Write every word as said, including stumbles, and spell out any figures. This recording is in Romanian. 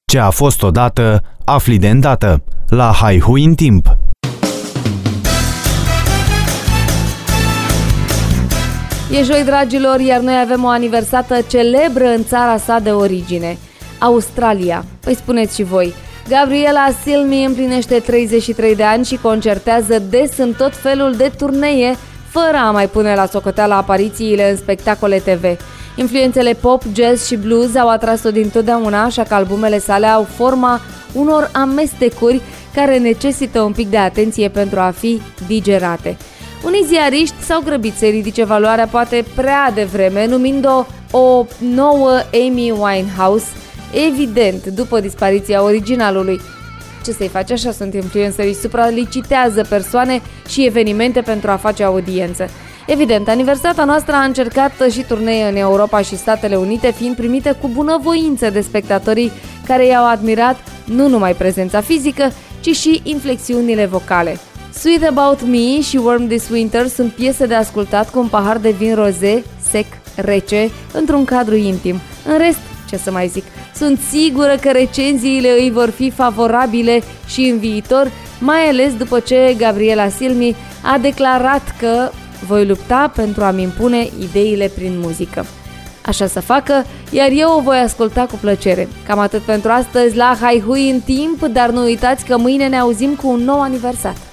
Ce a fost odată, afli de îndată, la Haihui în timp. E joi, dragilor, iar noi avem o aniversată celebră în țara sa de origine, Australia. Îi spuneți și voi. Gabriela Cilmi împlinește treizeci și trei de ani și concertează des în tot felul de turnee, fără a mai pune la socoteală aparițiile în spectacole T V. Influențele pop, jazz și blues au atras-o dintotdeauna, așa că albumele sale au forma unor amestecuri care necesită un pic de atenție pentru a fi digerate. Unii ziariști s-au grăbit să ridice valoarea poate prea devreme, numind-o o nouă Amy Winehouse, evident, după dispariția originalului. Ce să-i faci, așa sunt influencerii, supralicitează persoane și evenimente pentru a face audiență. Evident, aniversata noastră a încercat și turnee în Europa și Statele Unite, fiind primite cu bunăvoință de spectatorii care i-au admirat nu numai prezența fizică, ci și inflexiunile vocale. Sweet About Me și Warm This Winter sunt piese de ascultat cu un pahar de vin roze, sec, rece, într-un cadru intim. În rest, ce să mai zic, sunt sigură că recenziile îi vor fi favorabile și în viitor, mai ales după ce Gabriela Cilmi a declarat că voi lupta pentru a-mi impune ideile prin muzică. Așa să facă, iar eu o voi asculta cu plăcere. Cam atât pentru astăzi la Haihui în timp, dar nu uitați că mâine ne auzim cu un nou aniversat.